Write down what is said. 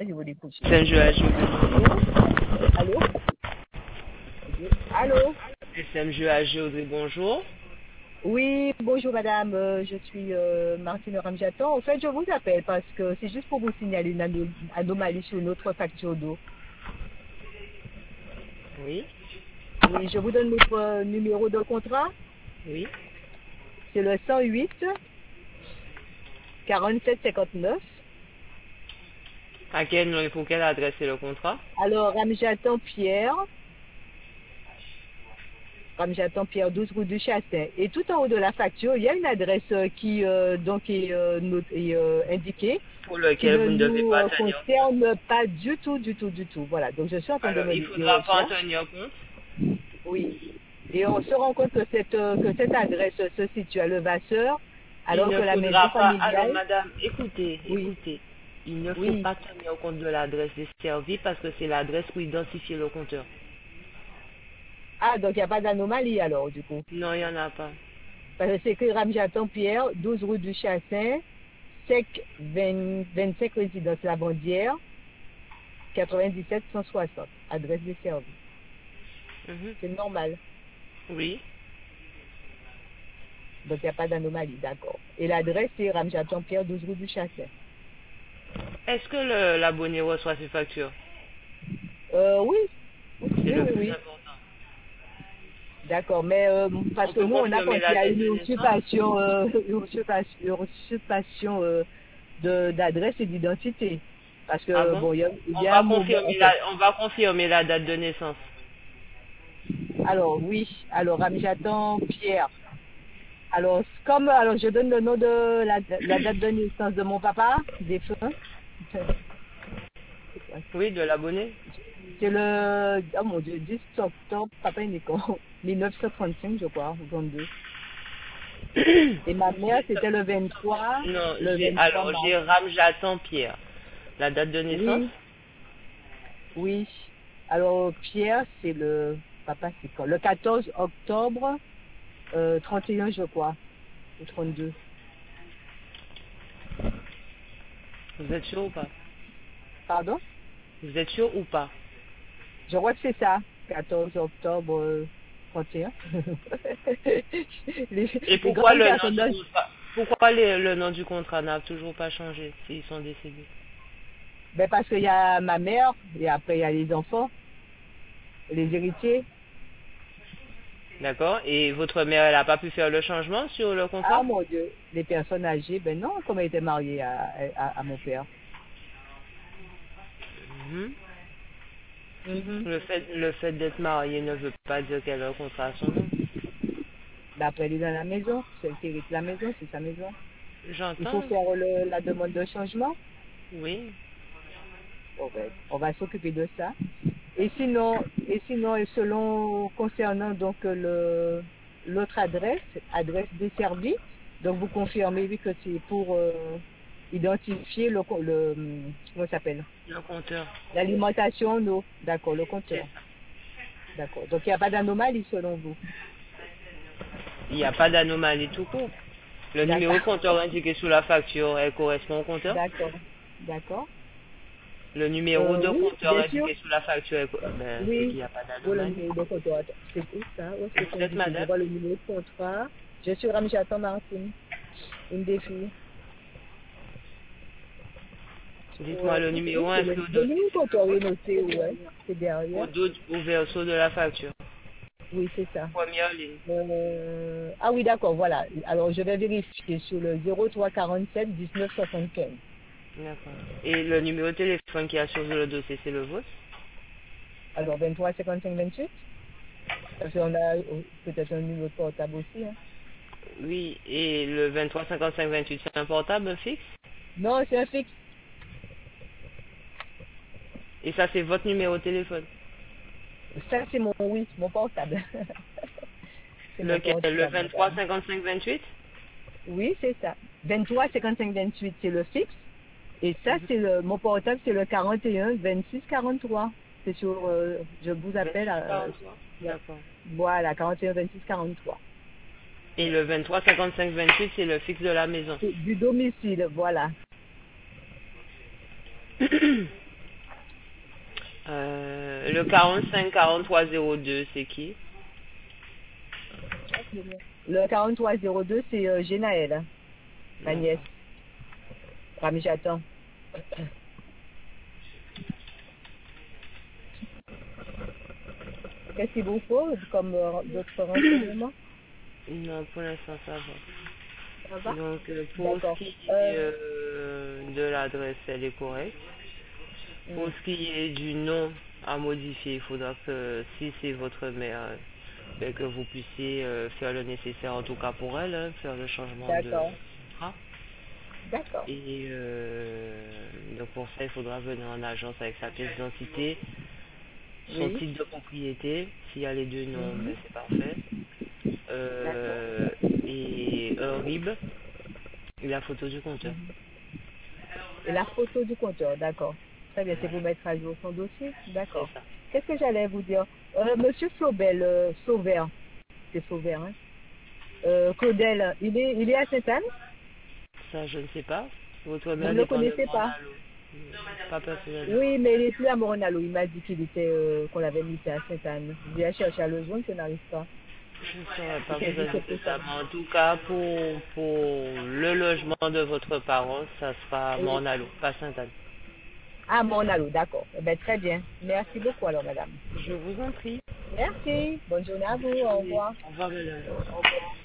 je vous écoute. Saint-Jean à Géodré. Allô? Allô? SMG à Géodré, bonjour. Oui, bonjour madame, je suis Martine Ramjatan. En fait, je vous appelle parce que c'est juste pour vous signaler une anomalie sur notre facture d'eau. Oui. Oui, je vous donne notre numéro de contrat. Oui. C'est le 108 47 59. À quelle, pour quelle adresse est le contrat? Alors, Ramjatan Pierre 12 rue du Chassin. Et tout en haut de la facture, il y a une adresse qui donc est indiquée, Pour qui lequel ne vous ne devez nous pas tenir compte. concerne pas du tout, du tout, du tout. Voilà, donc je suis en train de Alors, mener il des faudra pas en recherches. tenir compte. Oui. Et on se rend compte que cette adresse se situe à Levasseur, Il alors ne que la maison faudra pas. Alors, familiale, madame, écoutez, oui, écoutez. Il ne faut oui. pas tenir compte de l'adresse desservie parce que c'est l'adresse pour identifier le compteur. Ah, donc il n'y a pas d'anomalie alors, du coup. Non, il n'y en a pas. Parce que c'est écrit Ramjatan Pierre, 12 rue du Chassin, sec 25 résidence Lavandière, 97 160, adresse des services. Mhm. C'est normal. Oui. Donc il n'y a pas d'anomalie, d'accord. Et l'adresse c'est Ramjatan Pierre, 12 rue du Chassin. Est-ce que l'abonné reçoit ses factures? Oui, C'est oui, le oui, plus oui. important. D'accord, mais parce On que peut nous, on a confirmer pensé la à date une de naissance? usurpation d'adresse et d'identité. Parce Ah que, bon? bon, il y a un moment, en fait. On va confirmer la date de naissance. Alors, oui, alors, Ramjatan Pierre. Alors, je donne le nom de la date de naissance de mon papa, défunt. Oui, de l'abonné. C'est le, oh mon Dieu, 10 octobre, papa est né quand? 1935, je crois, ou 22. Et ma mère, c'était le 23, Non, le 23 mars. j'ai Ramjatan Pierre. La date de naissance? Oui, oui. Alors, Pierre, c'est papa, c'est quand? Le 14 octobre, 31, je crois, ou 32. Vous êtes sûr ou pas? Pardon? Vous êtes sûr ou pas? Je crois que c'est ça, 14 octobre, 31. les, Et les pourquoi grandes le nom personnes du d'âge. contrat? Pourquoi le nom du contrat n'a toujours pas changé s'ils sont décédés? Ben, parce qu'il y a ma mère, et après, il y a les enfants, les héritiers. D'accord? Et votre mère, elle n'a pas pu faire le changement sur le Ah, contrat? mon Dieu, les personnes âgées, ben non, comme elle était mariée à mon père. Mhm. Mhm. Le fait d'être marié ne veut pas dire qu'elle a un contrat à son nom. D'après lui dans la maison, celle qui hérite la maison, c'est sa maison. Il faut J'entends. faire la demande de changement. Oui. Bon, ben, on va s'occuper de ça. Et selon concernant donc l'autre adresse desservie, donc vous confirmez oui que c'est pour identifier comment ça s'appelle? Le compteur. L'alimentation en eau. D'accord, le C'est compteur. ça. D'accord. Donc il n'y a pas d'anomalie selon vous. Il n'y a pas d'anomalie tout court. Le numéro de D'accord. compteur indiqué sous la facture, elle correspond au compteur. D'accord. D'accord. Le numéro de Oui, compteur bien sûr. indiqué sous la facture, c'est qu'il Oui. n'y a pas Oh, le d'anomalie. numéro de comptoir. C'est où ça? Où est-ce que Vous c'est êtes indiqué? Je madame? vois le numéro de contrat. Je suis Ramjatan Martine, une des filles. Dites-moi Ouais. le Oui, numéro c'est inscrit au le numéro dossier, de s'il vous comptoir est plaît. noté, ouais. C'est derrière. Au verso de la facture. Oui, c'est ça. Première ligne. Ah oui, d'accord, voilà. Alors, je vais vérifier sur le 03 47 19 75. D'accord. Et le numéro de téléphone qui a sur le dossier, c'est le vôtre? Alors, 23 55 28. Parce qu'on a peut-être un numéro de portable aussi. Hein. Oui. Et le 23 55 28, c'est un portable fixe? Non, c'est un fixe. Et ça, c'est votre numéro de téléphone? Ça, c'est oui, mon portable. C'est mon Lequel? Le portable, 23 madame. 55 28? Oui, c'est ça. 23 55 28, c'est le fixe. Et ça, mon portable, c'est le 41 26 43. C'est sur, je vous 26 appelle, 43. D'accord. voilà, 41 26 43. Et le 23 55 28, c'est le fixe de la maison. C'est du domicile, voilà. Le 45-4302, c'est qui? Le 4302, c'est Génaël, ma nièce. Rami, j'attends. Qu'est-ce qu'il vous faut comme d'autres renseignements? Non, pour l'instant, ça va. Ça va? Donc, pour ce qui est de l'adresse, elle est correcte. Pour ce qui est du nom à modifier, il faudra que, si c'est votre mère, que vous puissiez faire le nécessaire, en tout cas pour elle, hein, faire le changement de contrat. D'accord. Et donc pour ça, il faudra venir en agence avec sa pièce d'identité, son titre de propriété. S'il y a les deux noms, ben, c'est parfait. Et un RIB et la photo du compteur. Et la photo du compteur, d'accord. Très bien, c'est pour mettre à jour son dossier. D'accord. Qu'est-ce que j'allais vous dire? Monsieur Flaubel, Sauvert, c'est Sauvert, hein? Claudel, il est à Sainte-Anne? Ça, je ne sais pas. Votre Vous mère ne le dépend de connaissez pas? Mornalo. Pas personnellement. Oui, mais il n'est plus à Mornalo. Il m'a dit qu'il était, qu'on l'avait mis à Sainte-Anne. J'ai cherché à le joindre, je n'arrive pas. Je ne saurais pas C'est vous ajouter pour ça, ça. mais en tout cas, pour le logement de votre parent, ça sera Mornalo, pas Sainte-Anne. Ah, Mornalo, d'accord. Eh ben, très bien. Merci beaucoup alors, madame. Je vous en prie. Merci. Bonne journée à vous. Au revoir. Au revoir, madame. Au revoir.